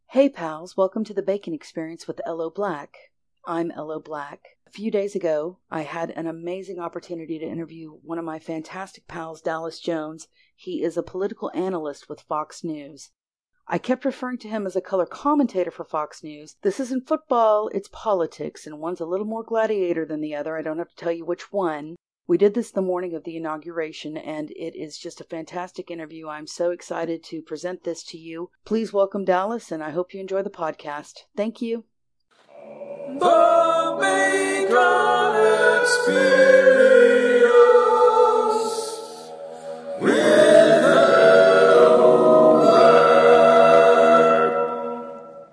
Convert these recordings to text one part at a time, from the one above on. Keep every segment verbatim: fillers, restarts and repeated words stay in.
Hey pals, welcome to the Bacon Experience with Elo Black. I'm Elo Black. A few days ago, I had an amazing opportunity to interview one of my fantastic pals, Dallas Jones. He is a political analyst with Fox News. I kept referring to him as a color commentator for Fox News. This isn't football, it's politics, and one's a little more gladiator than the other. I don't have to tell you which one. We did this the morning of the inauguration, and it is just a fantastic interview. I'm so excited to present this to you. Please welcome Dallas, and I hope you enjoy the podcast. Thank you. The Bacon Experience with Elo Black.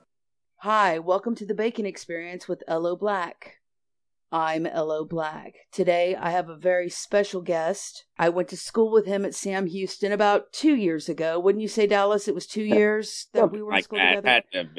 Hi, welcome to the Bacon Experience with Elo Black. I'm Elo Black. Today, I have a very special guest. I went to school with him at Sam Houston about two years ago. Wouldn't you say, Dallas, it was two years that we were in school together? Had to have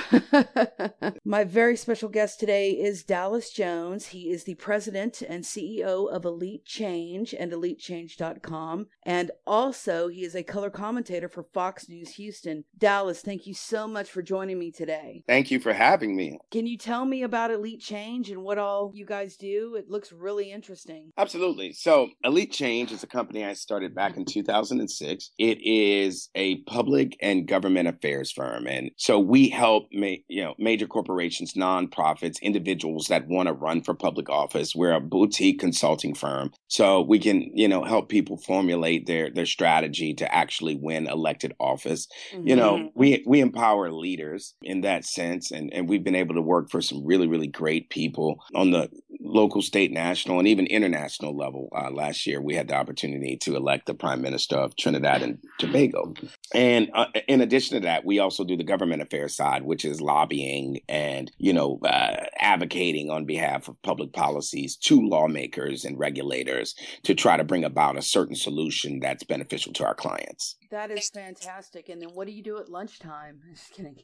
been. My very special guest today is Dallas Jones. He is the president and C E O of Elite Change and elite change dot com. And also, he is a color commentator for Fox News Houston. Dallas, thank you so much for joining me today. Thank you for having me. Can you tell me about Elite Change and what all you guys do? It looks really interesting. Absolutely. So Elite Change is a company I started back in two thousand six. It is a public and government affairs firm. And so we help ma- you know, major corporations, nonprofits, individuals that want to run for public office. We're a boutique consulting firm. So we can, you know, help people formulate their, their strategy to actually win elected office. Mm-hmm. You know, we we empower leaders in that sense. And, and we've been able to work for some really, really great people on the local, state, national, and even international level. Uh, last year, we had the opportunity to elect the Prime Minister of Trinidad and Tobago. And uh, in addition to that, we also do the government affairs side, which is lobbying and, you know, uh, advocating on behalf of public policies to lawmakers and regulators to try to bring about a certain solution that's beneficial to our clients. That is fantastic. And then what do you do at lunchtime? Just kidding.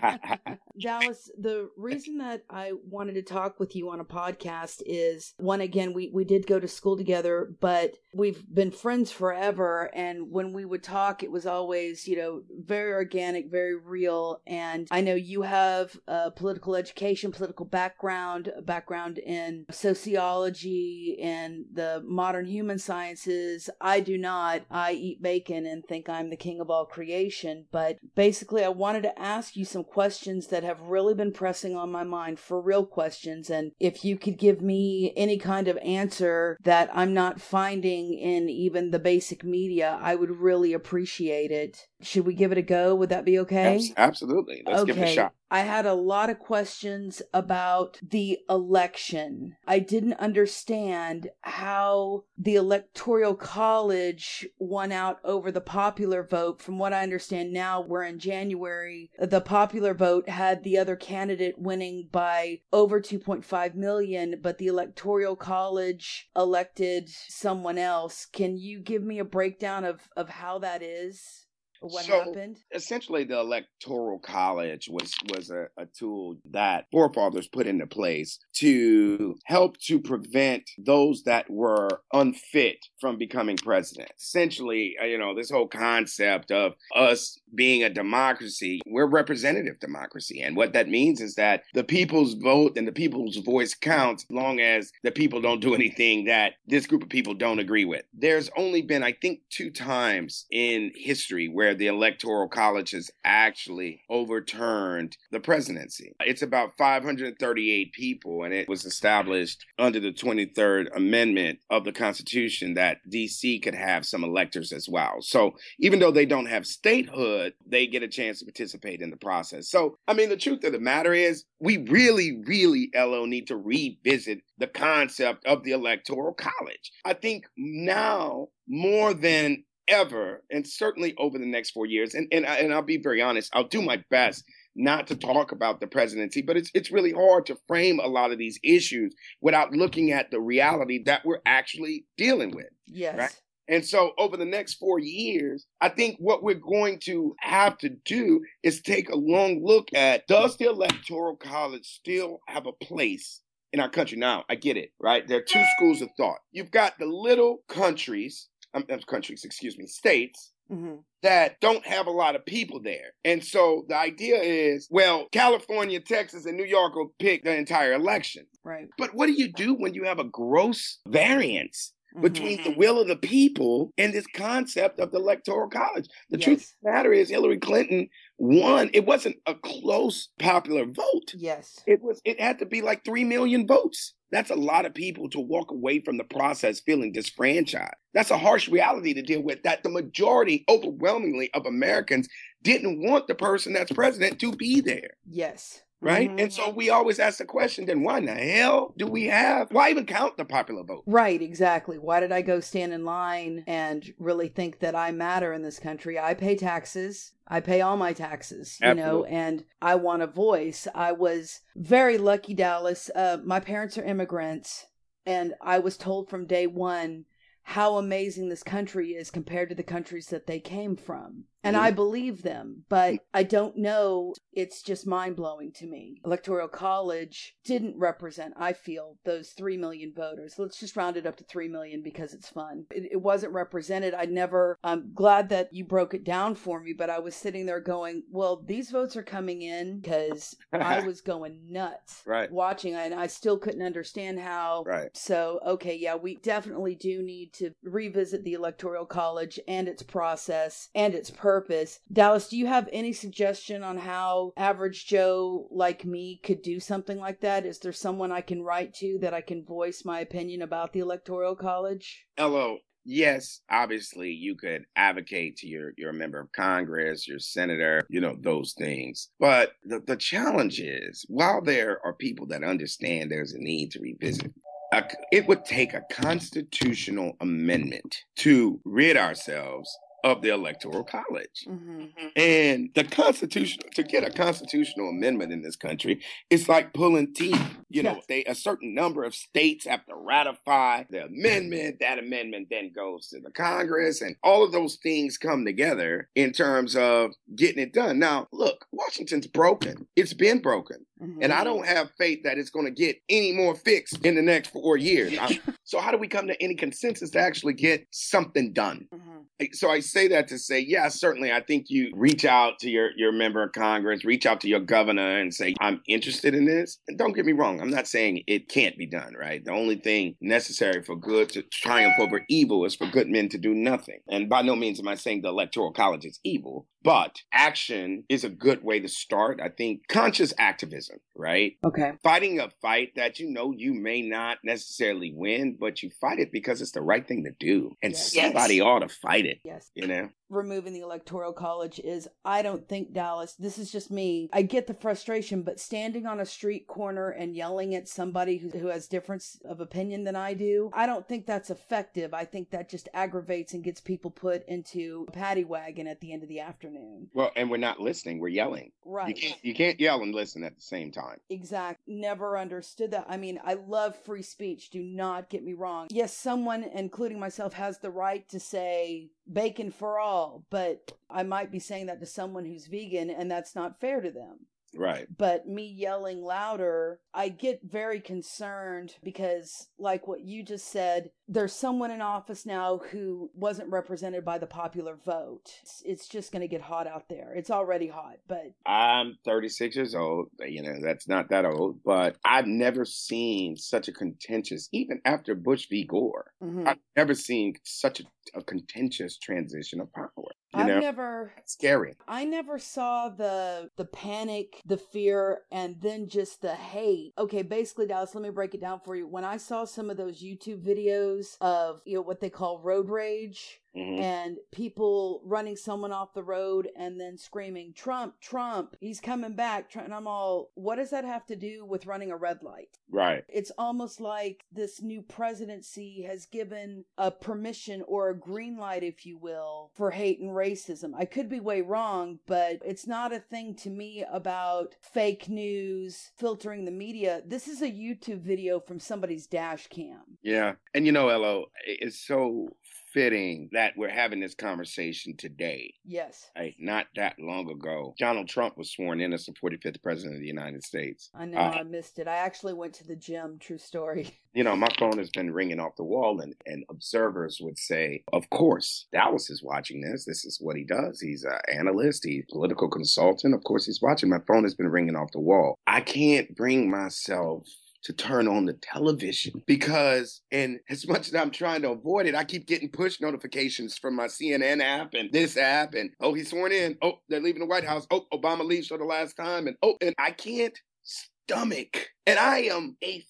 Dallas, the reason that I wanted to talk with you on a podcast is, one, again, we, we did go to school together, but we've been friends forever. And when we would talk, it was always, you know, very organic, very real. And I know you have a political education, political background, a background in sociology and the modern human sciences. I do not. I eat bacon and think I'm the king of all creation. But basically, I wanted to ask you some questions that have really been pressing on my mind, for real questions. And if you could give me any kind of answer that I'm not finding in even the basic media, I would really appreciate it. Should we give it a go? Would that be okay? Absolutely. Let's okay. give it a shot. I had a lot of questions about the election. I didn't understand how the Electoral College won out over the popular vote. From what I understand now, we're in January. The popular vote had the other candidate winning by over two point five million, but the Electoral College elected someone else. Can you give me a breakdown of, of how that is? What so, happened? Essentially, the Electoral College was, was a, a tool that forefathers put into place to help to prevent those that were unfit from becoming president. Essentially, you know, this whole concept of us being a democracy, we're representative democracy. And what that means is that the people's vote and the people's voice counts as long as the people don't do anything that this group of people don't agree with. There's only been, I think, two times in history where the Electoral College has actually overturned the presidency. It's about five hundred thirty-eight people, and it was established under the twenty-third Amendment of the Constitution that D C could have some electors as well. So even though they don't have statehood, they get a chance to participate in the process. So, I mean, the truth of the matter is, we really, really, Elo, need to revisit the concept of the Electoral College. I think now, more than ever, and certainly over the next four years, and, and, and I'll be very honest, I'll do my best not to talk about the presidency, but it's it's really hard to frame a lot of these issues without looking at the reality that we're actually dealing with. Yes. Right? And so over the next four years, I think what we're going to have to do is take a long look at, does the Electoral College still have a place in our country? Now, I get it, right? There are two schools of thought. You've got the little countries, um, countries, excuse me, states Mm-hmm. that don't have a lot of people there. And so the idea is, well, California, Texas, and New York will pick the entire election. Right. But what do you do when you have a gross variance Mm-hmm. between the will of the people and this concept of the Electoral College? The Yes. truth of the matter is Hillary Clinton won. It wasn't a close popular vote. Yes. It was. It had to be like three million votes. That's a lot of people to walk away from the process feeling disfranchised. That's a harsh reality to deal with, that the majority, overwhelmingly, of Americans didn't want the person that's president to be there. Yes. Right? Mm-hmm. And so we always ask the question, then why in the hell do we have, why even count the popular vote? Right, exactly. Why did I go stand in line and really think that I matter in this country? I pay taxes. I pay all my taxes, you Absolutely. know, and I want a voice. I was very lucky, Dallas. Uh, my parents are immigrants, and I was told from day one how amazing this country is compared to the countries that they came from. And Mhm. I believe them, but I don't know. It's just mind-blowing to me. Electoral College didn't represent, I feel, those three million voters. Let's just round it up to three million because it's fun. It, it wasn't represented. I never, I'm glad that you broke it down for me, but I was sitting there going, well, these votes are coming in because I was going nuts Right. watching, and I still couldn't understand how. Right. So, okay, yeah, we definitely do need to revisit the Electoral College and its process and its purpose. Purpose. Dallas, do you have any suggestion on how average Joe like me could do something like that? Is there someone I can write to that I can voice my opinion about the Electoral College? Hello. Yes, obviously you could advocate to your, your member of Congress, your senator, you know, those things. But the, the challenge is, while there are people that understand there's a need to revisit, a, it would take a constitutional amendment to rid ourselves of the Electoral College. Mm-hmm. And the Constitution, to get a constitutional amendment in this country, it's like pulling teeth. You know, Yeah. they a certain number of states have to ratify the amendment. That amendment then goes to the Congress, and all of those things come together in terms of getting it done. Now, look, Washington's broken. It's been broken. Mm-hmm. And I don't have faith that it's going to get any more fixed in the next four years. I'm- so how do we come to any consensus to actually get something done? Mm-hmm. So I say that to say, yeah, certainly, I think you reach out to your, your member of Congress, reach out to your governor and say, I'm interested in this. And don't get me wrong, I'm not saying it can't be done, right? The only thing necessary for good to triumph over evil is for good men to do nothing. And by no means am I saying the Electoral College is evil, but action is a good way to start. I think conscious activism, right? Okay. Fighting a fight that you know you may not necessarily win, but you fight it because it's the right thing to do. And Yes. somebody ought to fight it, Yes. you know? Removing the Electoral College is, I don't think, Dallas, this is just me. I get the frustration, but standing on a street corner and yelling at somebody who, who has difference of opinion than I do, I don't think that's effective. I think that just aggravates and gets people put into a paddy wagon at the end of the afternoon. Well, and we're not listening, we're yelling. Right. You can't, you can't yell and listen at the same time. Exact. Never understood that. I mean, I love free speech. Do not get me wrong. Yes, someone, including myself, has the right to say bacon for all, but I might be saying that to someone who's vegan, and that's not fair to them. Right. But me yelling louder, I get very concerned because, like what you just said, there's someone in office now who wasn't represented by the popular vote. It's, it's just going to get hot out there. It's already hot, but... I'm thirty-six years old. You know, that's not that old, but I've never seen such a contentious, even after Bush v. Gore, Mhm. I've never seen such a, a contentious transition of power. You I've know, never... it's scary. I never saw the the panic, the fear, and then just the hate. Okay, basically, Dallas, let me break it down for you. When I saw some of those YouTube videos of, you know, what they call road rage, Mhm. and people running someone off the road and then screaming, Trump, Trump, he's coming back. And I'm all, what does that have to do with running a red light? Right. It's almost like this new presidency has given a permission or a green light, if you will, for hate and racism. I could be way wrong, but it's not a thing to me about fake news, filtering the media. This is a YouTube video from somebody's dash cam. Yeah. And you know, Elo, it's so fitting that we're having this conversation today. Yes. Hey, not that long ago, Donald Trump was sworn in as the forty-fifth president of the United States. I know, Uh, I missed it. I actually went to the gym, true story. You know, my phone has been ringing off the wall, and, and observers would say, of course, Dallas is watching this. This is what he does. He's an analyst. He's a political consultant. Of course, he's watching. My phone has been ringing off the wall. I can't bring myself to turn on the television because, and as much as I'm trying to avoid it, I keep getting push notifications from my C N N app and this app, and oh, he's sworn in. Oh, they're leaving the White House. Oh, Obama leaves for the last time. And oh, and I can't stomach. And I am a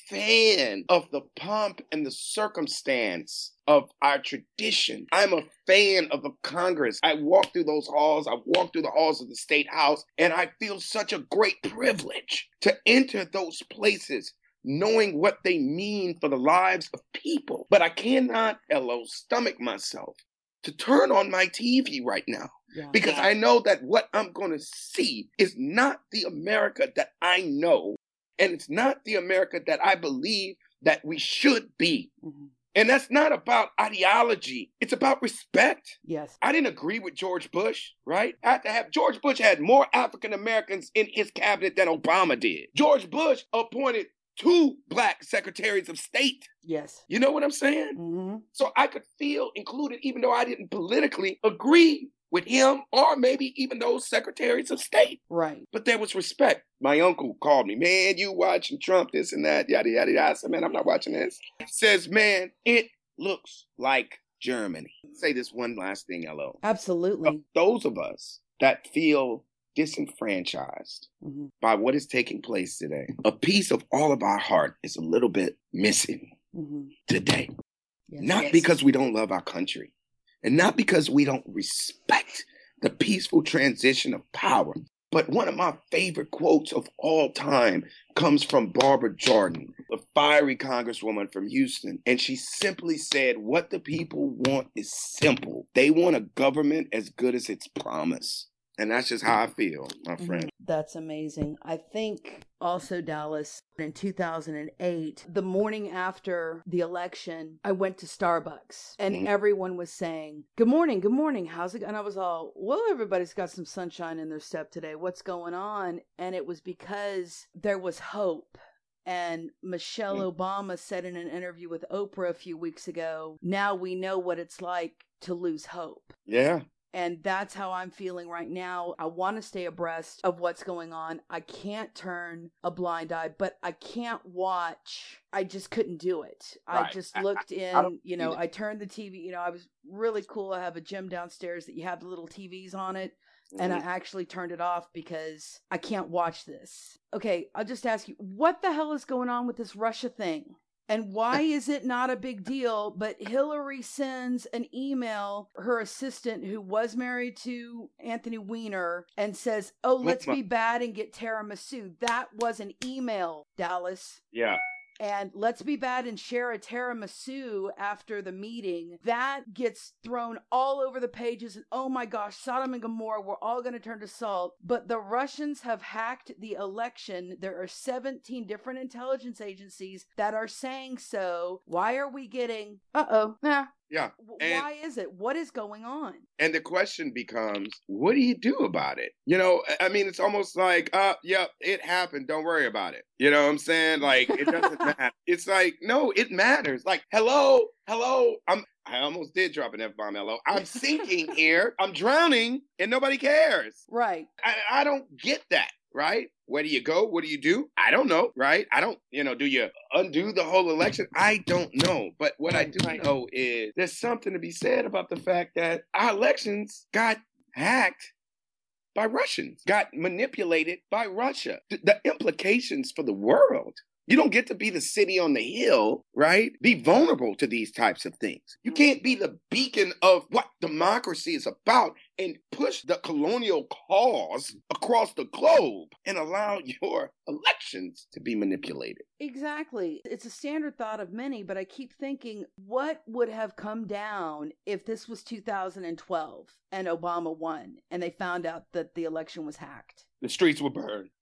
fan of the pomp and the circumstance of our tradition. I'm a fan of the Congress. I walk through those halls. I walk through the halls of the State House, and I feel such a great privilege to enter those places knowing what they mean for the lives of people. But I cannot, hello, stomach myself to turn on my T V right now. Yeah. Because I know that what I'm going to see is not the America that I know. And it's not the America that I believe that we should be. Mm-hmm. And that's not about ideology. It's about respect. Yes. I didn't agree with George Bush, right? I had to have, George Bush had more African Americans in his cabinet than Obama did. George Bush appointed two black secretaries of state. Yes. You know what I'm saying? Mm-hmm. So I could feel included, even though I didn't politically agree with him or maybe even those secretaries of state. Right. But there was respect. My uncle called me, man, you watching Trump, this and that, yada, yada, yada. I said, man, I'm not watching this. He says, man, it looks like Germany. Say this one last thing, hello. Absolutely. Those of us that feel disenfranchised mm-hmm. by what is taking place today, a piece of all of our heart is a little bit missing mm-hmm. today. Yes, not yes. because we don't love our country. And not because we don't respect the peaceful transition of power. But one of my favorite quotes of all time comes from Barbara Jordan, the fiery congresswoman from Houston. And she simply said, what the people want is simple. They want a government as good as its promise. And that's just how I feel, my friend. That's amazing. I think also, Dallas, in two thousand eight, the morning after the election, I went to Starbucks and mm-hmm. everyone was saying, good morning, good morning, how's it? And I was all, well, everybody's got some sunshine in their step today. What's going on? And it was because there was hope. And Michelle mm-hmm. Obama said in an interview with Oprah a few weeks ago, now we know what it's like to lose hope. Yeah. And that's how I'm feeling right now. I want to stay abreast of what's going on. I can't turn a blind eye, but I can't watch. I just couldn't do it. Right. I just looked in, I you know, I turned the T V, you know, I was really cool. I have a gym downstairs that you have the little T Vs on it. Mm-hmm. And I actually turned it off because I can't watch this. Okay, I'll just ask you, what the hell is going on with this Russia thing? And why is it not a big deal, but Hillary sends an email, her assistant who was married to Anthony Weiner, and says, oh, let's be bad and get tiramisu. That was an email, Dallas. Yeah. And let's be bad and share a tiramisu after the meeting. That gets thrown all over the pages. And oh my gosh, Sodom and Gomorrah, we're all going to turn to salt. But the Russians have hacked the election. There are seventeen different intelligence agencies that are saying so. Why are we getting, uh-oh, nah. Yeah. And, why is it? What is going on? And the question becomes, what do you do about it? You know, I mean, it's almost like, uh, yeah, it happened. Don't worry about it. You know what I'm saying? Like, it doesn't matter. It's like, no, it matters. Like, hello, hello. I'm, I almost did drop an F-bomb, hello. I'm sinking here. I'm drowning and nobody cares. Right. I, I don't get that. Right? Where do you go? What do you do? I don't know, right? I don't, you know, do you undo the whole election? I don't know. But what I do right. know is there's something to be said about the fact that our elections got hacked by Russians, got manipulated by Russia. The, the implications for the world. You don't get to be the city on the hill, right? Be vulnerable to these types of things. You can't be the beacon of what democracy is about and push the colonial cause across the globe and allow your elections to be manipulated. Exactly. It's a standard thought of many, but I keep thinking, what would have come down if this was two thousand twelve and Obama won and they found out that the election was hacked? The streets were burned.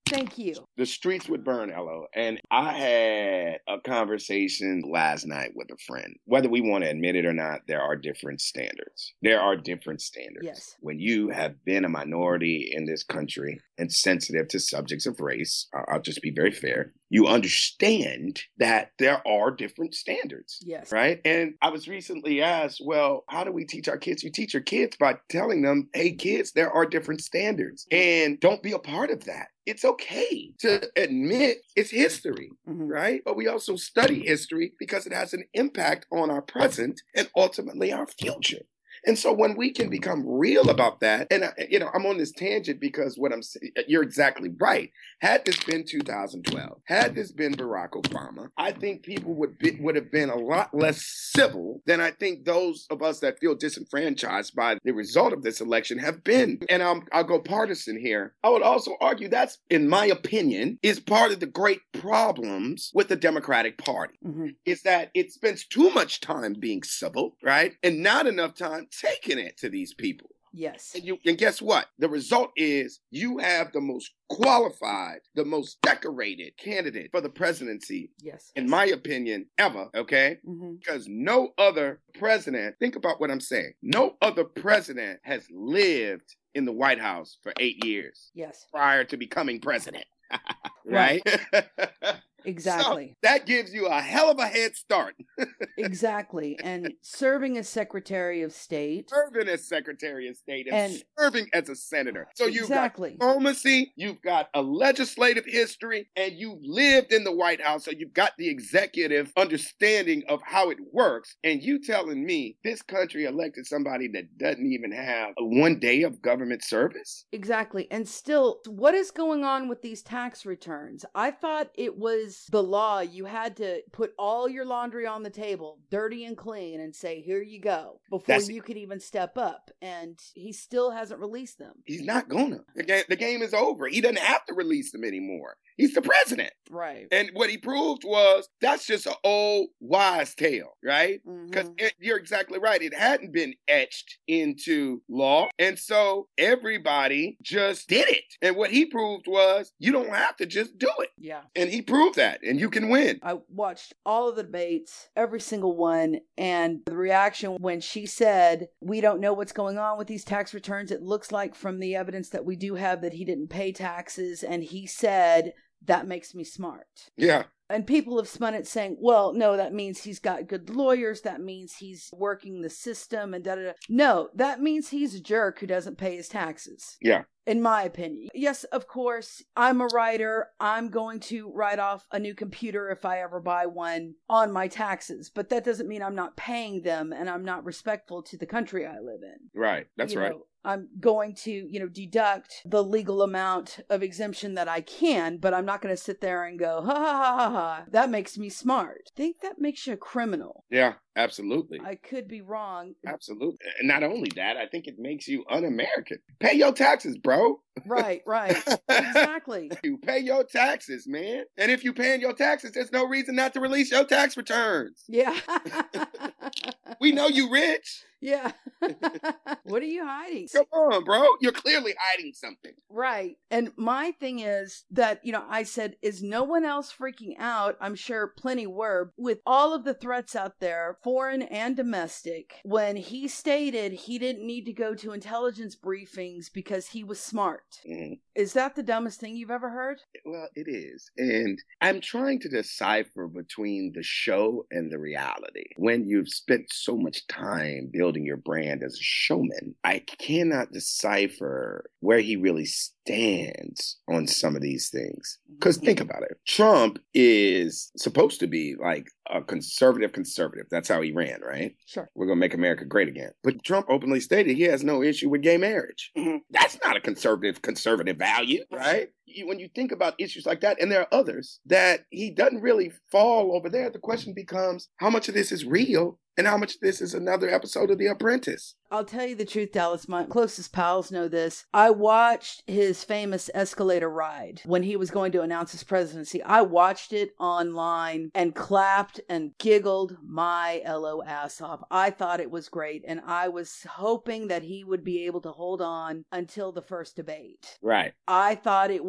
Thank you. The streets would burn, Elo. And I had a conversation last night with a friend. Whether we want to admit it or not, there are different standards. There are different standards. Yes. When you have been a minority in this country and sensitive to subjects of race, I'll just be very fair, you understand that there are different standards. Yes. Right? And I was recently asked, well, how do we teach our kids? You teach your kids by telling them, hey, kids, there are different standards. And don't be a part of that. It's okay to admit it's history, Mm-hmm. right? But we also study history because it has an impact on our present and ultimately our future. And so when we can become real about that, and I, you know, I'm on this tangent because what I'm saying, you're exactly right. Had this been two thousand twelve, had this been Barack Obama, I think people would be, would have been a lot less civil than I think those of us that feel disenfranchised by the result of this election have been. And I'll, I'll go partisan here. I would also argue that's, in my opinion, is part of the great problems with the Democratic Party. Mm-hmm. Is that it spends too much time being civil, right? And not enough time taking it to these people. Yes. And, you, and guess what? The result is you have the most qualified, the most decorated candidate for the presidency, Yes. in my opinion, ever, okay? Mm-hmm. Because no other president, think about what I'm saying, no other president has lived in the White House for eight years Yes. prior to becoming president, right? Exactly. So that gives you a hell of a head start. Exactly. And serving as Secretary of State. Serving as Secretary of State and, And- serving as a senator. So you've Exactly. got diplomacy, you've got a legislative history, and you've lived in the White House, so you've got the executive understanding of how it works. And you telling me this country elected somebody that doesn't even have a one day of government service? Exactly. And still, what is going on with these tax returns? I thought it was the law. You had to put all your laundry on the table, dirty and clean, and say, here you go, before That's- you could even step up. And he still hasn't released them. He's not gonna. The game, the game is over. He doesn't have to release them anymore. He's the president. Right. And what he proved was that's just an old wise tale, right? Because Mhm. you're exactly right. It hadn't been etched into law. And so everybody just did it. And what he proved was you don't have to just do it. Yeah. And he proved that. And you can win. I watched all of the debates, every single one, and the reaction when she said, we don't know what's going on with these tax returns. It looks like from the evidence that we do have that he didn't pay taxes. And he said, that makes me smart. Yeah. And people have spun it saying, well, no, that means he's got good lawyers. That means he's working the system and da da da. No, that means he's a jerk who doesn't pay his taxes. Yeah. In my opinion. Yes, of course, I'm a writer. I'm going to write off a new computer if I ever buy one on my taxes. But that doesn't mean I'm not paying them and I'm not respectful to the country I live in. Right. That's You right. know, I'm going to, you know, deduct the legal amount of exemption that I can, but I'm not going to sit there and go, ha ha ha ha ha. That makes me smart. I think that makes you a criminal. Yeah, absolutely. I could be wrong. Absolutely. And not only that, I think it makes you un-American. Pay your taxes, bro. Right, right. Exactly. You pay your taxes, man. And if you're paying your taxes, there's no reason not to release your tax returns. Yeah. We know you rich. Yeah. What are you hiding? Come on, bro. You're clearly hiding something. Right. And my thing is that, you know, I said, is no one else freaking out? I'm sure plenty were with all of the threats out there, foreign and domestic, when he stated he didn't need to go to intelligence briefings because he was smart. Mm. Is that the dumbest thing you've ever heard? Well, it is. And I'm trying to decipher between the show and the reality. When you've spent so much time building your brand as a showman, I cannot decipher where he really stands on some of these things. Because think about it. Trump is supposed to be like a conservative conservative. That's how he ran, right? Sure. We're going to make America great again. But Trump openly stated he has no issue with gay marriage. That's not a conservative conservative value, right? You, when you think about issues like that, and there are others that he doesn't really fall over there, the question becomes how much of this is real and how much of this is another episode of The Apprentice. I'll tell you the truth, Dallas. My closest pals know this. I watched his famous escalator ride when he was going to announce his presidency. I watched it online and clapped and giggled my L O ass off. I thought it was great, and I was hoping that he would be able to hold on until the first debate. Right. I thought it was the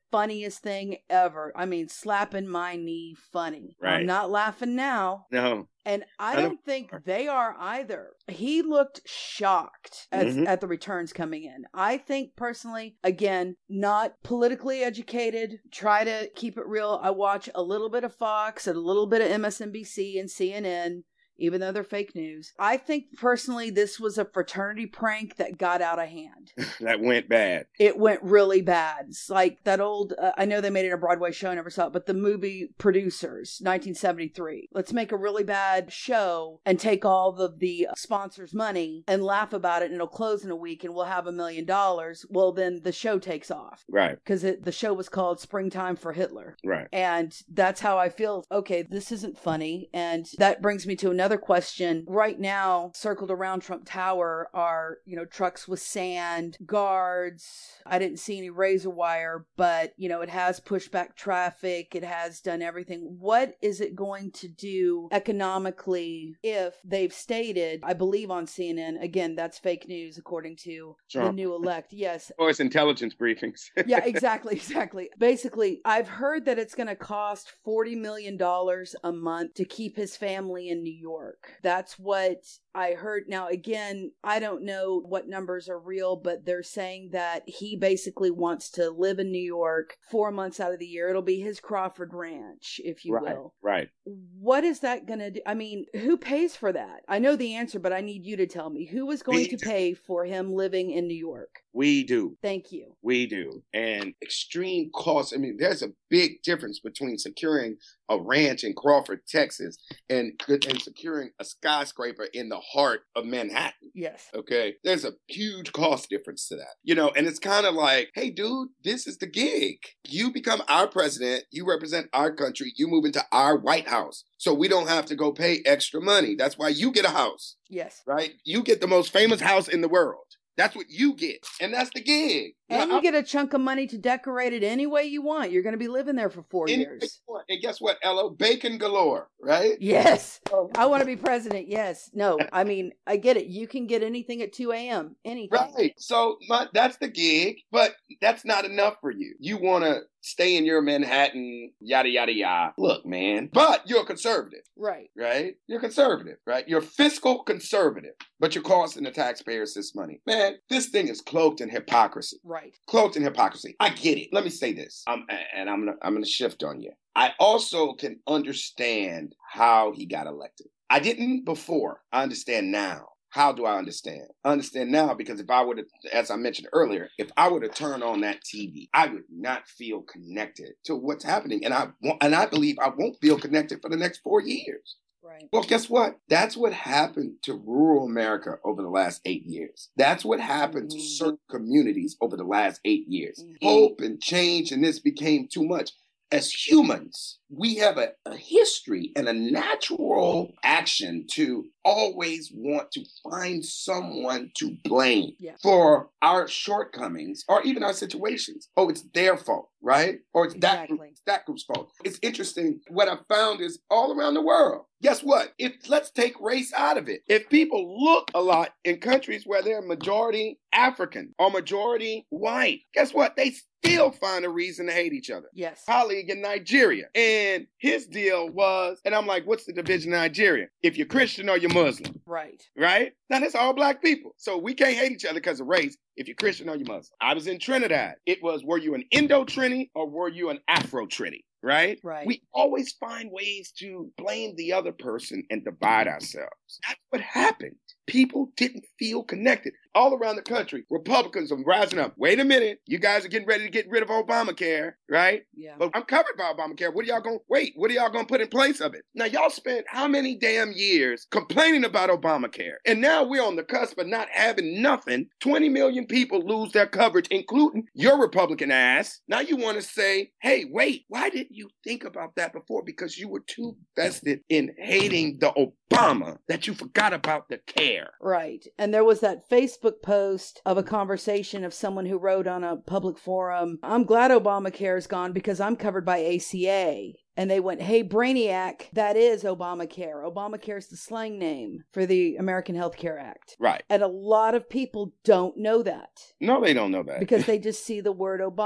funniest thing ever. I mean, slapping my knee funny. Right. I'm not laughing now. No. And I I don't don't- think they are either. He looked shocked at, Mhm. at the returns coming in. I think personally, again, not politically educated, try to keep it real. I watch a little bit of Fox and a little bit of M S N B C and C N N, even though they're fake news. I think personally this was a fraternity prank that got out of hand. That went bad. It went really bad. It's like that old, uh, I know they made it a Broadway show, I never saw it, but the movie Producers, nineteen seventy-three. Let's make a really bad show and take all of the sponsors' money and laugh about it, and it'll close in a week and we'll have a million dollars. Well, then the show takes off. Right. Because the show was called Springtime for Hitler. Right. And that's how I feel. Okay, this isn't funny. And that brings me to another question. Right now, circled around Trump Tower are, you know, trucks with sand, guards. I didn't see any razor wire, but, you know, it has pushed back traffic. It has done everything. What is it going to do economically if they've stated, I believe on C N N, again, that's fake news according to Trump. the new elect. Yes. Oh, it's intelligence briefings. Yeah, exactly, exactly. Basically, I've heard that it's going to cost forty million dollars a month to keep his family in New York. That's what I heard. Now, again, I don't know what numbers are real, but they're saying that he basically wants to live in New York four months out of the year. It'll be his Crawford Ranch, if you Right. will. Right. What is that going to do? I mean, who pays for that? I know the answer, but I need you to tell me. Who is going We to do. pay for him living in New York? We do. Thank you. We do. And extreme costs. I mean, there's a big difference between securing a ranch in Crawford, Texas, and, and securing a skyscraper in the heart of Manhattan. Yes. Okay. There's a huge cost difference to that. You know, and it's kind of like, hey, dude, this is the gig. You become our president. You represent our country. You move into our White House. So we don't have to go pay extra money. That's why you get a house, Yes. right? You get the most famous house in the world. That's what you get. And that's the gig. And Now, you get a chunk of money to decorate it any way you want. You're going to be living there for four And, years. and guess what, Ella? Bacon galore, right? Yes. I want to be president. Yes. No, I mean, I get it. You can get anything at two a.m. Anything. Right. So my, that's the gig, but that's not enough for you. You want to stay in your Manhattan, yada, yada, yada. Look, man, but you're a conservative, Right. right? You're conservative, right? You're fiscal conservative, but you're costing the taxpayers this money. Man, this thing is cloaked in hypocrisy. Right. Cloaked in hypocrisy. I get it. Let me say this, um, and I'm gonna, I'm gonna shift on you. I also can understand how he got elected. I didn't before. I understand now. How do I understand? I understand now because if I were to, as I mentioned earlier, if I were to turn on that T V, I would not feel connected to what's happening, and I won't- and I believe I won't feel connected for the next four years. Right. Well, guess what? That's what happened to rural America over the last eight years. That's what happened to Mhm. certain communities over the last eight years. Mhm. Hope and change, and this became too much. As humans, we have a, a history and a natural action to always want to find someone to blame Yeah. for our shortcomings or even our situations. Oh, it's their fault, right? Or it's that, Exactly. group, that group's fault. It's interesting. What I found is all around the world, guess what? If let's take race out of it. If people look a lot in countries where they're majority African or majority white, guess what? They still find a reason to hate each other. Yes. Colleague in Nigeria. And his deal was, and I'm like, what's the division in Nigeria? If you're Christian or you're Muslim, Right. right? Now, that's all black people. So we can't hate each other because of race if you're Christian or you're Muslim. I was in Trinidad. It was, were you an Indo-Trini or were you an Afro-Trini? Right? Right. We always find ways to blame the other person and divide ourselves. That's what happened. People didn't feel connected. All around the country, Republicans are rising up. Wait a minute. You guys are getting ready to get rid of Obamacare, right? Yeah. But I'm covered by Obamacare. What are y'all going to wait? What are y'all going to put in place of it? Now, y'all spent how many damn years complaining about Obamacare? And now we're on the cusp of not having nothing. twenty million people lose their coverage, including your Republican ass. Now you want to say, hey, wait, why didn't you think about that before? Because you were too vested in hating the Obama that you forgot about the care. Right. And there was that Facebook post of a conversation of someone who wrote on a public forum, I'm glad Obamacare is gone because I'm covered by A C A. And they went, hey, Brainiac, that is Obamacare. Obamacare is the slang name for the American Health Care Act. Right. And a lot of people don't know that No, they don't know that. because they just see the word Obama.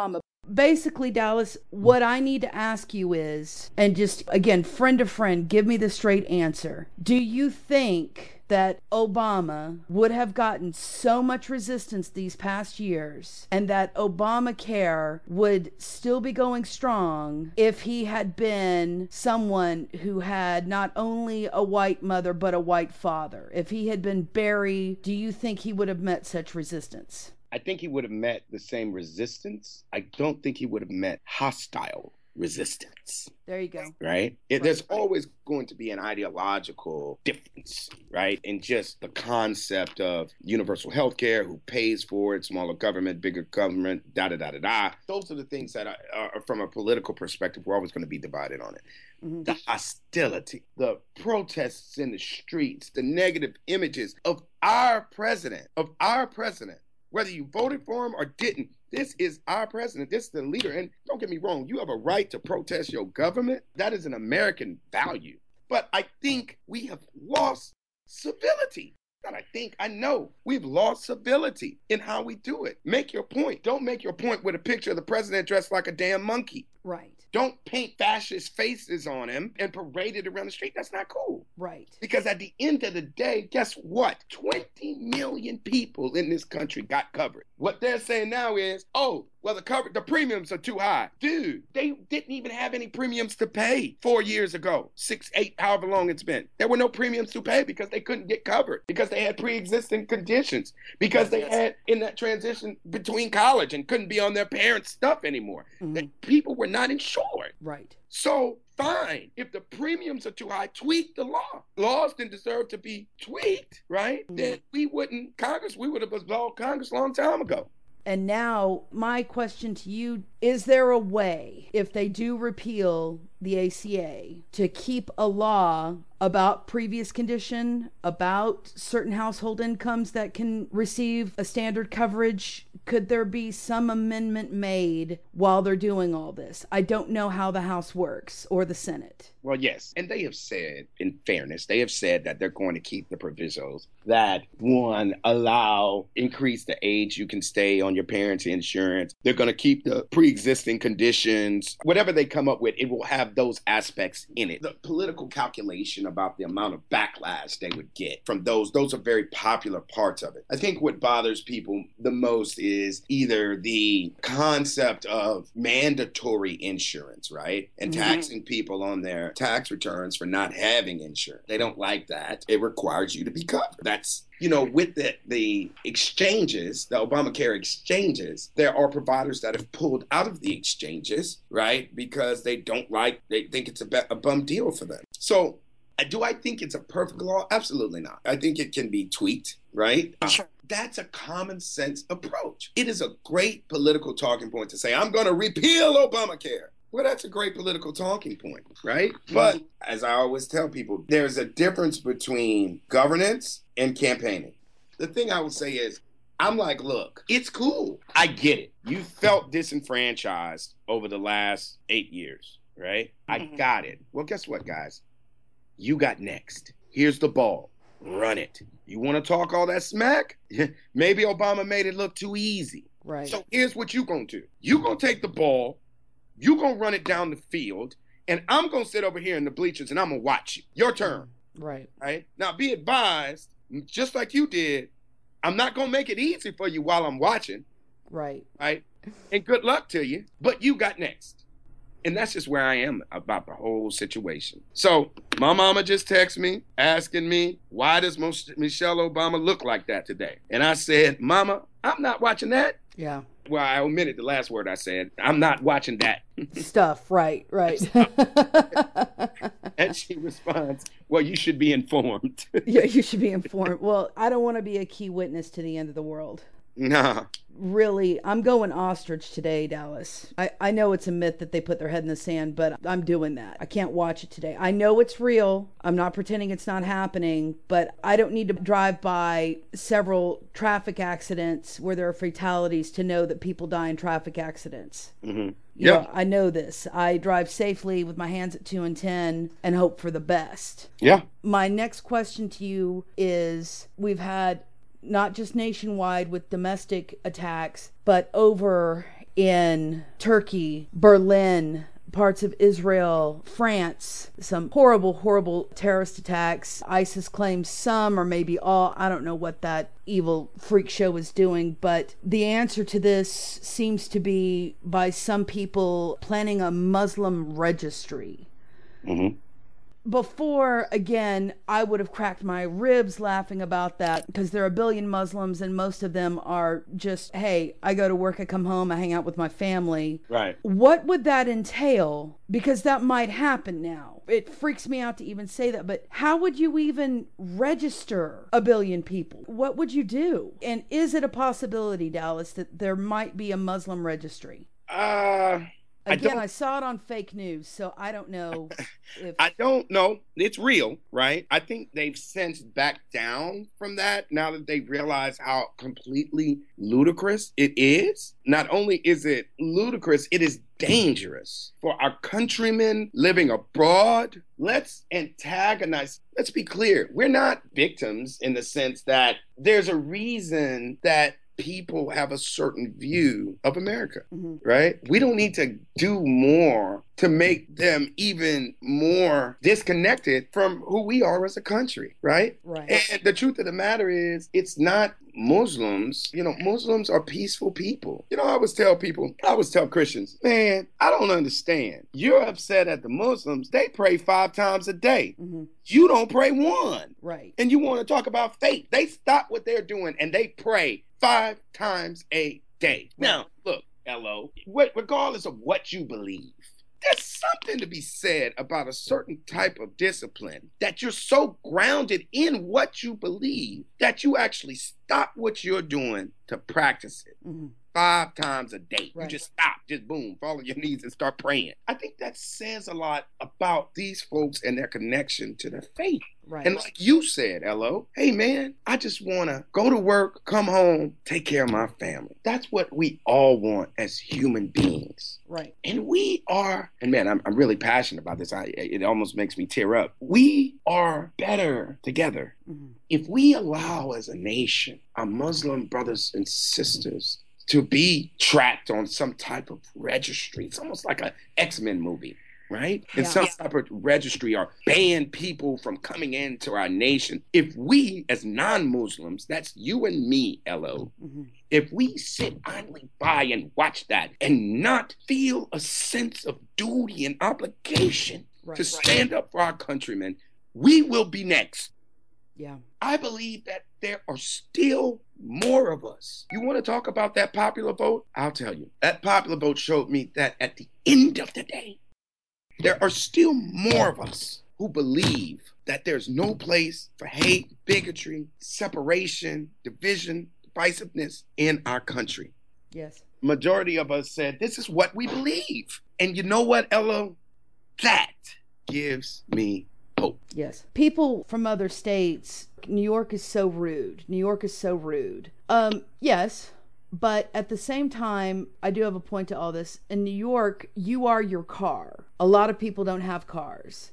basically, Dallas, what I need to ask you is, and just again, friend to friend, give me the straight answer. Do you think that Obama would have gotten so much resistance these past years and that Obamacare would still be going strong if he had been someone who had not only a white mother but a white father? If he had been Barry, do you think he would have met such resistance? I think he would have met the same resistance. I don't think he would have met hostile resistance. There you go. Right? It, Right. There's always going to be an ideological difference, right? In just the concept of universal health care, who pays for it, smaller government, bigger government, da da da da da. Those are the things that are, are from a political perspective, we're always going to be divided on it. Mm-hmm. The hostility, the protests in the streets, the negative images of our president, of our president, whether you voted for him or didn't. This is our president. This is the leader. And don't get me wrong, you have a right to protest your government. That is an American value. But I think we have lost civility. Not I think, I know we've lost civility in how we do it. Make your point. Don't make your point with a picture of the president dressed like a damn monkey. Right. Don't paint fascist faces on him and parade it around the street. That's not cool. Right. Because at the end of the day, guess what? twenty million people in this country got covered. What they're saying now is, oh, well, the cover, the premiums are too high. Dude, they didn't even have any premiums to pay four years ago, six, eight, however long it's been. There were no premiums to pay because they couldn't get covered, because they had pre-existing conditions, because they had in that transition between college and couldn't be on their parents' stuff anymore. Mm-hmm. That people were not insured. Right. So fine. If the premiums are too high, tweak the law. Laws didn't deserve to be tweaked, right? Mm-hmm. Then we wouldn't, Congress, we would have absolved Congress a long time ago. And now my question to you, is there a way, if they do repeal the A C A, to keep a law about previous condition, about certain household incomes that can receive a standard coverage? Could there be some amendment made while they're doing all this? I don't know how the House works or the Senate. Well, yes. And they have said, in fairness, they have said that they're going to keep the provisos that, one, allow, increase the age you can stay on your parents' insurance. They're going to keep the pre-existing conditions. Whatever they come up with, it will have those aspects in it. The political calculation about the amount of backlash they would get from those, those are very popular parts of it. I think what bothers people the most is either the concept of mandatory insurance, right? And mm-hmm. taxing people on their tax returns for not having insurance. They don't like that. It requires you to be covered. That's, you know, with the, the exchanges, the Obamacare exchanges, there are providers that have pulled out of the exchanges, right? Because they don't like, they think it's a, be- a bum deal for them. So do I think it's a perfect law? Absolutely not. I think it can be tweaked, right? Sure. That's a common sense approach. It is a great political talking point to say, I'm going to repeal Obamacare. Well, that's a great political talking point, right? But as I always tell people, there's a difference between governance and campaigning. The thing I would say is, I'm like, look, it's cool. I get it. You felt disenfranchised over the last eight years, right? Mm-hmm. I got it. Well, guess what, guys? You got next. Here's the ball. Run it. You want to talk all that smack? Maybe Obama made it look too easy. Right. So here's what you're going to do. You're going to take the ball. You're going to run it down the field, and I'm going to sit over here in the bleachers, and I'm going to watch you. Your turn. Right. Right? Now, be advised, just like you did, I'm not going to make it easy for you while I'm watching. Right. Right? And good luck to you, but you got next. And that's just where I am about the whole situation. So my mama just texted me asking me, why does Michelle Obama look like that today? And I said, Mama, I'm not watching that. Yeah. Well, I omitted the last word I said. I'm not watching that. Stuff, right, right. And she responds, well, you should be informed. Yeah, you should be informed. Well, I don't want to be a key witness to the end of the world. Nah. Really, I'm going ostrich today, Dallas. I, I know it's a myth that they put their head in the sand, but I'm doing that. I can't watch it today. I know it's real. I'm not pretending it's not happening, but I don't need to drive by several traffic accidents where there are fatalities to know that people die in traffic accidents. Mm-hmm. Yeah, yep. I know this. I drive safely with my hands at two and ten and hope for the best. Yeah. My next question to you is, we've had not just nationwide with domestic attacks, but over in Turkey, Berlin, parts of Israel, France, some horrible, horrible terrorist attacks. ISIS claims some or maybe all. I don't know what that evil freak show is doing, but the answer to this seems to be by some people planning a Muslim registry. Mm-hmm. Before, again, I would have cracked my ribs laughing about that because there are a billion Muslims and most of them are just, hey, I go to work, I come home, I hang out with my family. Right. What would that entail? Because that might happen now. It freaks me out to even say that, but how would you even register a billion people? What would you do? And is it a possibility, Dallas, that there might be a Muslim registry? Uh... Again, I, I saw it on fake news, so I don't know if... I don't know. It's real, right? I think they've since backed down from that now that they realize how completely ludicrous it is. Not only is it ludicrous, it is dangerous for our countrymen living abroad. Let's antagonize. Let's be clear. We're not victims in the sense that there's a reason that people have a certain view of America, mm-hmm. right? We don't need to do more to make them even more disconnected from who we are as a country, right? Right. And the truth of the matter is, it's not Muslims. You know, Muslims are peaceful people. You know, I always tell people, I always tell Christians, man, I don't understand. You're upset at the Muslims. They pray five times a day. Mm-hmm. You don't pray one. Right. And you want to talk about faith. They stop what they're doing and they pray five times a day. Right. Now, look, L O, regardless of what you believe, there's something to be said about a certain type of discipline that you're so grounded in what you believe that you actually stop what you're doing to practice it. Mm-hmm. Five times a day. Right. You just stop, just boom, fall on your knees and start praying. I think that says a lot about these folks and their connection to their faith. Right. And like you said, L O, hey man, I just want to go to work, come home, take care of my family. That's what we all want as human beings. Right. And we are, and man, I'm, I'm really passionate about this. I, it almost makes me tear up. We are better together. Mm-hmm. If we allow as a nation our Muslim brothers and sisters to be tracked on some type of registry. It's almost like an X-Men movie, right? In yeah. some type of registry or ban people from coming into our nation. If we, as non-Muslims, that's you and me, L O, mm-hmm. if we sit idly by and watch that and not feel a sense of duty and obligation right, to stand right. up for our countrymen, we will be next. Yeah. I believe that there are still more of us. You want to talk about that popular vote? I'll tell you. That popular vote showed me that at the end of the day, there are still more of us who believe that there's no place for hate, bigotry, separation, division, divisiveness in our country. Yes. Majority of us said, this is what we believe. And you know what, L O? That gives me hope. Yes. People from other states, New York is so rude. New York is so rude. Um, yes, but at the same time, I do have a point to all this. In New York, you are your car. A lot of people don't have cars.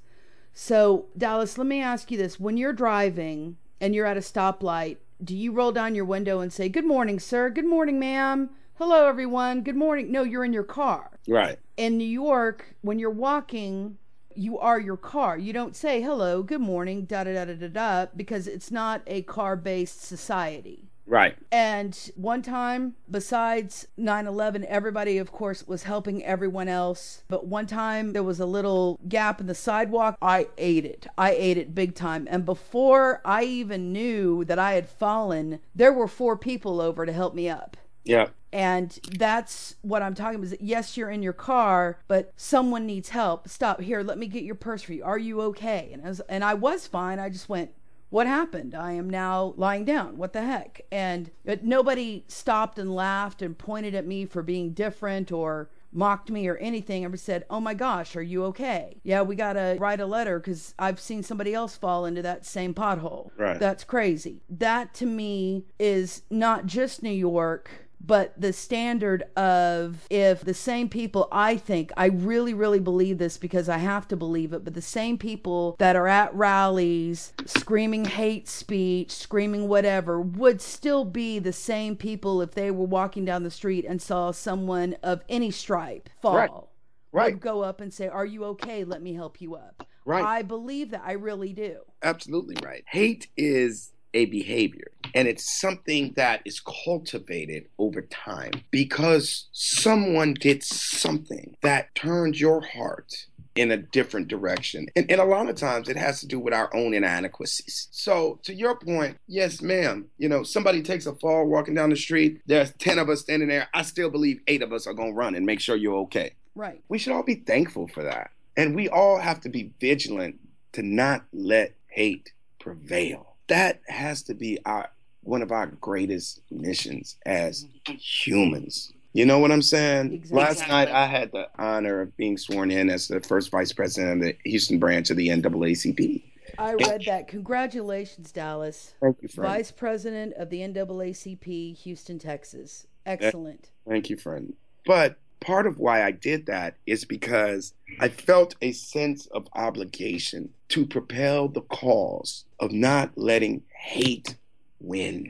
So, Dallas, let me ask you this. When you're driving and you're at a stoplight, do you roll down your window and say, good morning, sir? Good morning, ma'am. Hello, everyone. Good morning. No, you're in your car. Right. In New York, when you're walking, you are your car. You don't say hello, good morning, da da da da da da, because it's not a car-based society. Right. And one time, besides nine eleven, everybody, of course, was helping everyone else. But one time, there was a little gap in the sidewalk. I ate it. I ate it big time. And before I even knew that I had fallen, there were four people over to help me up. Yeah. And that's what I'm talking about. Is yes, you're in your car, but someone needs help. Stop here. Let me get your purse for you. Are you okay? And I was, and I was fine. I just went, what happened? I am now lying down. What the heck? And it, nobody stopped and laughed and pointed at me for being different or mocked me or anything. Everybody said, oh my gosh, are you okay? Yeah, we got to write a letter because I've seen somebody else fall into that same pothole. Right. That's crazy. That to me is not just New York, but the standard of if the same people, I think, I really, really believe this because I have to believe it, but the same people that are at rallies screaming hate speech, screaming whatever, would still be the same people if they were walking down the street and saw someone of any stripe fall. Right. Right. Would go up and say, "Are you okay? Let me help you up." Right. I believe that. I really do. Absolutely right. Hate is a behavior, and it's something that is cultivated over time because someone did something that turned your heart in a different direction. And, and a lot of times it has to do with our own inadequacies. So to your point, yes, ma'am, you know, somebody takes a fall walking down the street, there's ten of us standing there. I still believe eight of us are going to run and make sure you're okay. Right. We should all be thankful for that. And we all have to be vigilant to not let hate prevail. That has to be our one of our greatest missions as humans. You know what I'm saying? Exactly. Last night, I had the honor of being sworn in as the first vice president of the Houston branch of the N double A C P. I read that. Congratulations, Dallas. Thank you, friend. Vice president of the N double A C P, Houston, Texas. Excellent. Thank you, friend. But part of why I did that is because I felt a sense of obligation to propel the cause of not letting hate win.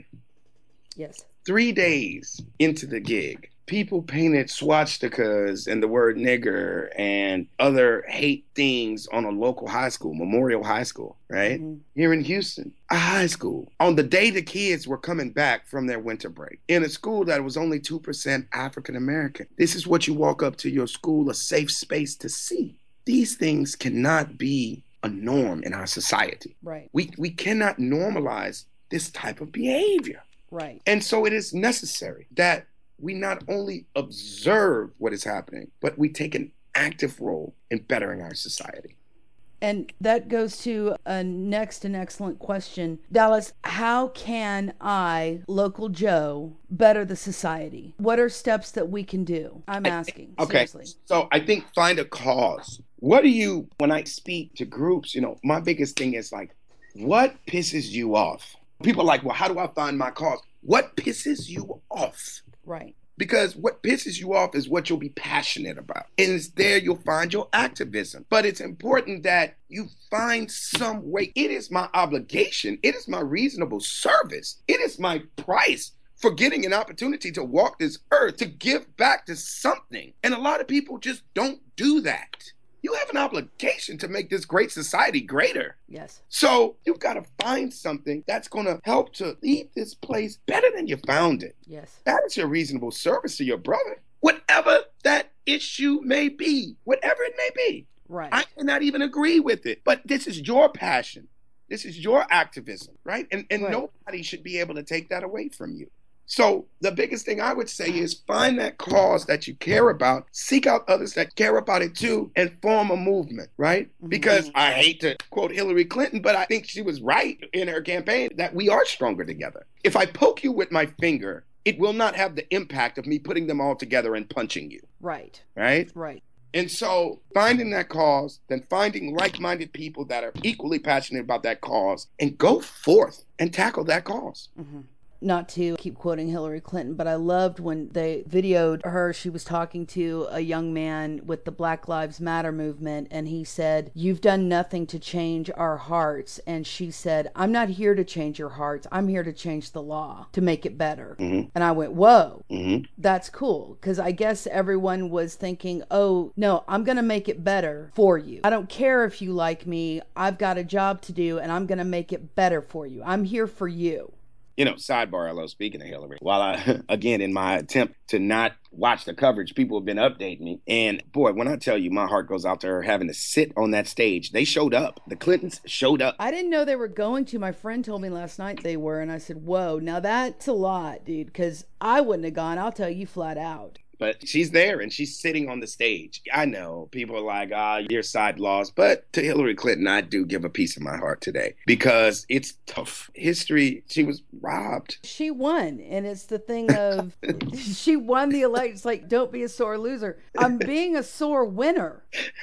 Yes. Three days into the gig, people painted swastikas and the word nigger and other hate things on a local high school, Memorial High School, right? Mm-hmm. Here in Houston, a high school. On the day the kids were coming back from their winter break, in a school that was only two percent African American. This is what you walk up to your school, a safe space to see. These things cannot be a norm in our society. Right. We we cannot normalize this type of behavior. Right. And so it is necessary that we not only observe what is happening, but we take an active role in bettering our society. And that goes to a next and excellent question. Dallas, how can I, local Joe, better the society? What are steps that we can do? I'm asking. Okay. Seriously. So I think find a cause. What do you, when I speak to groups, you know, my biggest thing is like, what pisses you off? People are like, well, how do I find my cause? What pisses you off? Right. Because what pisses you off is what you'll be passionate about. And it's there you'll find your activism. But it's important that you find some way. It is my obligation. It is my reasonable service. It is my price for getting an opportunity to walk this earth, to give back to something. And a lot of people just don't do that. You have an obligation to make this great society greater. Yes. So you've got to find something that's going to help to leave this place better than you found it. Yes. That is your reasonable service to your brother. Whatever that issue may be, whatever it may be. Right. I cannot even agree with it. But this is your passion. This is your activism, right? And, and right. nobody should be able to take that away from you. So the biggest thing I would say is find that cause that you care about, seek out others that care about it too, and form a movement, right? Mm-hmm. Because I hate to quote Hillary Clinton, but I think she was right in her campaign that we are stronger together. If I poke you with my finger, it will not have the impact of me putting them all together and punching you. Right. Right? Right. And so finding that cause, then finding like-minded people that are equally passionate about that cause, and go forth and tackle that cause. Mm-hmm. Not to keep quoting Hillary Clinton, but I loved when they videoed her. She was talking to a young man with the Black Lives Matter movement, and he said, "You've done nothing to change our hearts." And she said, "I'm not here to change your hearts. I'm here to change the law, to make it better." Mm-hmm. And I went, whoa, mm-hmm. That's cool. Because I guess everyone was thinking, oh, no, I'm going to make it better for you. I don't care if you like me. I've got a job to do, and I'm going to make it better for you. I'm here for you. You know, sidebar, hello, speaking of Hillary, while I, again, in my attempt to not watch the coverage, people have been updating me. And boy, when I tell you my heart goes out to her having to sit on that stage, they showed up. The Clintons showed up. I didn't know they were going to. My friend told me last night they were. And I said, whoa, now that's a lot, dude, because I wouldn't have gone. I'll tell you flat out. But she's there and she's sitting on the stage. I know people are like, ah, oh, your side lost. But to Hillary Clinton, I do give a piece of my heart today because it's tough. History, she was robbed. She won. And it's the thing of she won the election. It's like, don't be a sore loser. I'm being a sore winner.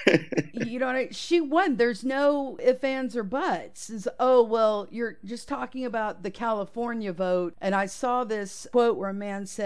You know what I mean? She won. There's no ifs, ands, or buts. It's, oh, well, you're just talking about the California vote. And I saw this quote where a man said,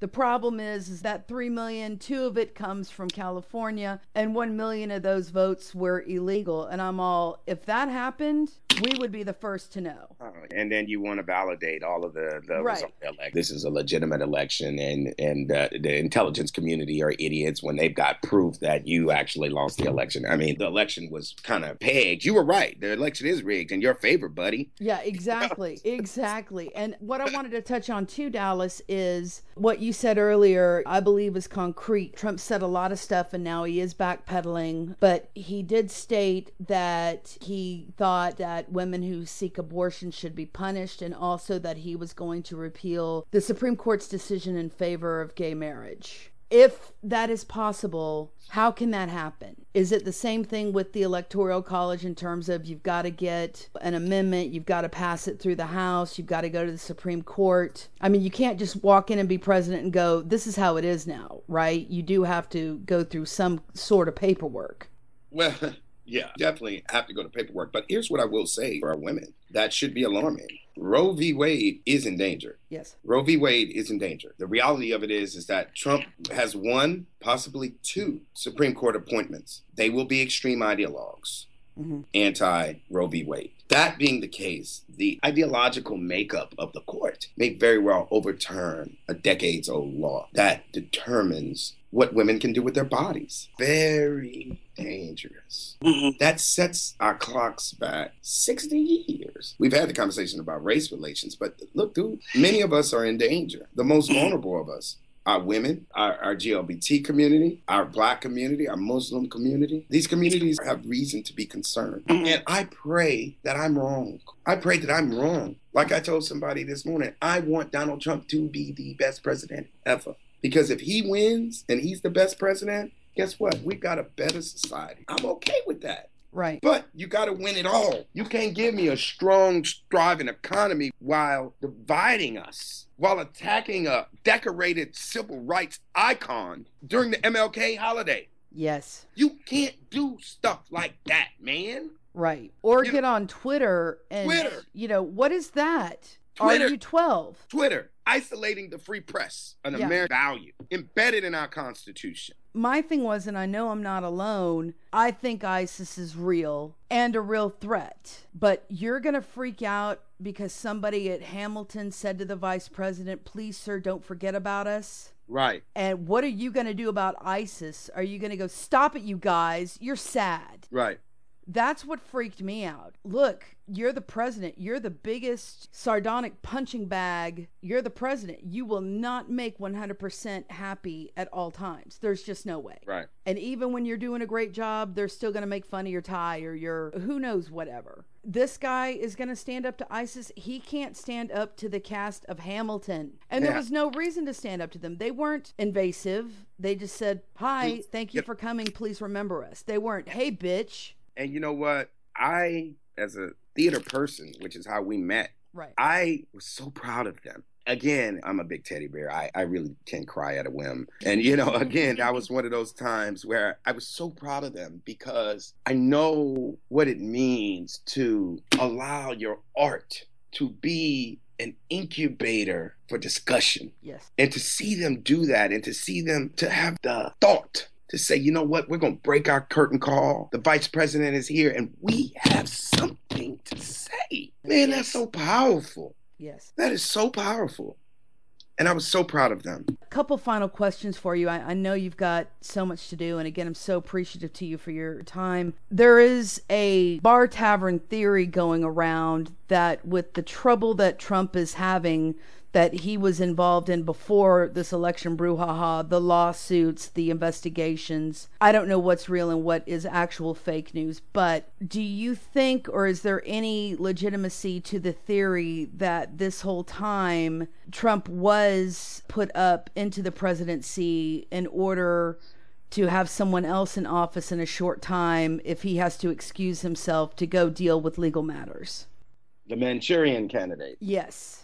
The problem is, is that three million, two of it comes from California, and one million of those votes were illegal. And I'm all, if that happened, we would be the first to know. Uh, and then you want to validate all of the, the Right. results. Like, this is a legitimate election, and, and uh, the intelligence community are idiots when they've got proof that you actually lost the election. I mean, the election was kind of pegged. You were right. The election is rigged in your favor, buddy. Yeah, exactly. Exactly. And what I wanted to touch on too, Dallas, is what you said earlier, I believe is concrete. Trump said a lot of stuff and now he is backpedaling, but he did state that he thought that women who seek abortion should be punished, and also that he was going to repeal the Supreme Court's decision in favor of gay marriage. If that is possible, how can that happen? Is it the same thing with the Electoral College in terms of you've got to get an amendment, you've got to pass it through the House, you've got to go to the Supreme Court? I mean, you can't just walk in and be president and go, this is how it is now, right? You do have to go through some sort of paperwork. Well, yeah, definitely have to go to paperwork. But here's what I will say for our women that should be alarming. Roe v. Wade is in danger. Yes. Roe v. Wade is in danger. The reality of it is, is that Trump has one, possibly two Supreme Court appointments. They will be extreme ideologues, mm-hmm. anti-Roe v. Wade. That being the case, the ideological makeup of the court may very well overturn a decades-old law that determines what women can do with their bodies. Very dangerous. Mm-hmm. That sets our clocks back sixty years. We've had the conversation about race relations, but look, dude, many of us are in danger. The most vulnerable of us. Our women, our, our G L B T community, our Black community, our Muslim community. These communities have reason to be concerned. And I pray that I'm wrong. I pray that I'm wrong. Like I told somebody this morning, I want Donald Trump to be the best president ever. Because if he wins and he's the best president, guess what? We've got a better society. I'm okay with that. Right. But you got to win it all. You can't give me a strong, thriving economy while dividing us, while attacking a decorated civil rights icon during the M L K holiday. Yes. You can't do stuff like that, man. Right. Or you get know, on Twitter and, Twitter. you know, what is that? Twitter. Are you twelve? Twitter, isolating the free press, an Yeah. American value, embedded in our Constitution. My thing was, and I know I'm not alone, I think ISIS is real and a real threat. But you're going to freak out because somebody at Hamilton said to the vice president, please, sir, don't forget about us. Right. And what are you going to do about ISIS? Are you going to go, stop it, you guys? You're sad. Right. That's what freaked me out. Look, you're the president. You're the biggest sardonic punching bag. You're the president. You will not make one hundred percent happy at all times. There's just no way. Right. And even when you're doing a great job, they're still going to make fun of your tie or your who knows whatever. This guy is going to stand up to ISIS. He can't stand up to the cast of Hamilton. And Yeah. there was no reason to stand up to them. They weren't invasive. They just said, hi, thank you Yep. for coming. Please remember us. They weren't, hey, bitch. And you know what? I, as a theater person, which is how we met, Right. I was so proud of them. Again, I'm a big teddy bear. I, I really can cry at a whim. And, you know, again, that was one of those times where I was so proud of them because I know what it means to allow your art to be an incubator for discussion. Yes. And to see them do that and to see them to have the thought to say, you know what, we're going to break our curtain call. The vice president is here and we have something to say. Man, that's so powerful. Yes. That is so powerful. And I was so proud of them. A couple final questions for you. I, I know you've got so much to do. And again, I'm so appreciative to you for your time. There is a bar tavern theory going around that with the trouble that Trump is having, that he was involved in before this election brouhaha, the lawsuits, the investigations. I don't know what's real and what is actual fake news, but do you think, or is there any legitimacy to the theory that this whole time Trump was put up into the presidency in order to have someone else in office in a short time if he has to excuse himself to go deal with legal matters? The Manchurian Candidate. Yes.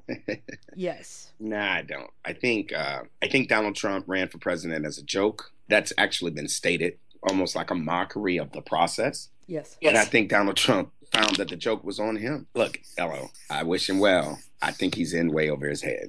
Yes. Nah, I don't. I think uh, I think Donald Trump ran for president as a joke. That's actually been stated, almost like a mockery of the process. Yes. And I think Donald Trump found that the joke was on him. Look, hello, I wish him well. I think he's in way over his head.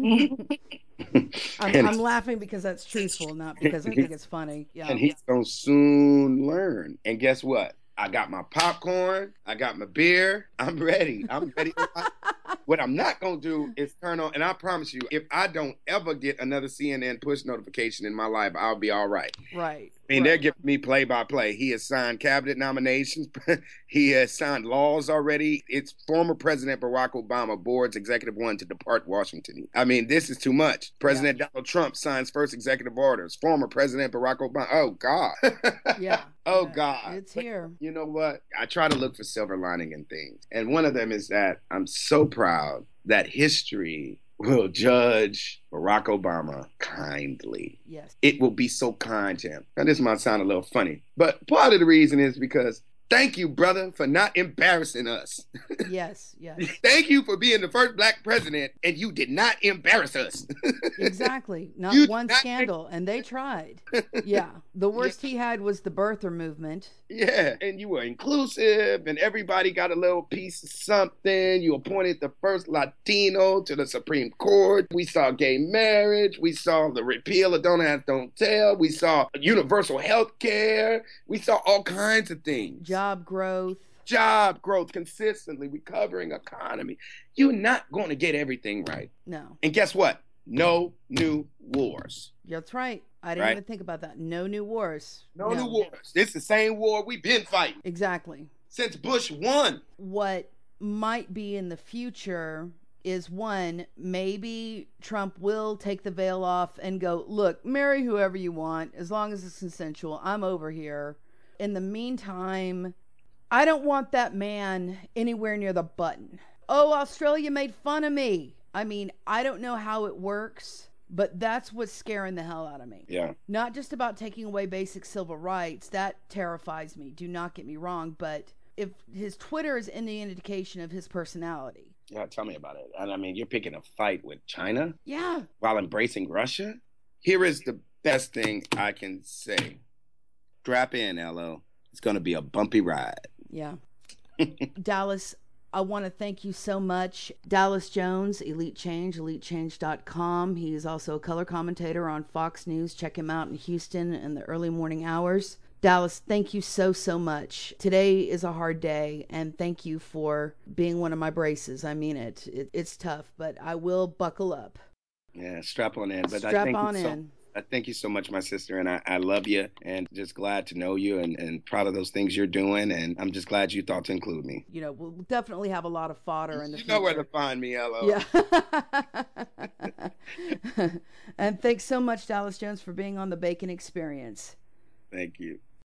I'm, I'm laughing because that's truthful, not because I think it's funny. Yeah. And he's going to soon learn. And guess what? I got my popcorn. I got my beer. I'm ready. I'm ready. What I'm not going to do is turn on, and I promise you, if I don't ever get another C N N push notification in my life, I'll be all right. Right. I mean, right. they're giving me play-by-play. He has signed cabinet nominations. He has signed laws already. It's former President Barack Obama, board's executive one to depart Washington. I mean, this is too much. President yeah. Donald Trump signs first executive orders. Former President Barack Obama. Oh, God. yeah. Oh, yeah. God. It's here. But you know what? I try to look for silver lining in things. And one of them is that I'm so proud that history will judge Barack Obama kindly. Yes. It will be so kind to him. Now, this might sound a little funny, but part of the reason is because thank you, brother, for not embarrassing us. Yes, yes. Thank you for being the first black president, and you did not embarrass us. Exactly. Not You one not scandal, and they tried. Yeah. The worst he had was the birther movement. Yeah, and you were inclusive, and everybody got a little piece of something. You appointed the first Latino to the Supreme Court. We saw gay marriage. We saw the repeal of Don't Ask, Don't Tell. We saw universal health care. We saw all kinds of things. Job growth. Job growth, consistently recovering economy. You're not going to get everything right. No. And guess what? No new wars. That's right. I didn't right? even think about that. No new wars. No, no new wars. It's the same war we've been fighting. Exactly. Since Bush won. What might be in the future is, one, maybe Trump will take the veil off and go, look, marry whoever you want, as long as it's consensual. I'm over here. In the meantime, I don't want that man anywhere near the button. Oh, Australia made fun of me. I mean, I don't know how it works, but that's what's scaring the hell out of me. Yeah. Not just about taking away basic civil rights. That terrifies me. Do not get me wrong. But if his Twitter is any indication of his personality. Yeah, tell me about it. And I mean, you're picking a fight with China? Yeah. While embracing Russia? Here is the best thing I can say. Strap in, L O. It's going to be a bumpy ride. Yeah. Dallas, I want to thank you so much. Dallas Jones, Elite Change, elite change dot com. He is also a color commentator on Fox News. Check him out in Houston in the early morning hours. Dallas, thank you so, so much. Today is a hard day, and thank you for being one of my braces. I mean it. it it's tough, but I will buckle up. Yeah, strap on in. But strap I thank on you so, in. I thank you so much, my sister, and I, I love you, and just glad to know you, and, and proud of those things you're doing, and I'm just glad you thought to include me. You know, we'll definitely have a lot of fodder in the you future. You know where to find me, L O. Yeah. And thanks so much, Dallas Jones, for being on the Bacon Experience. Thank you.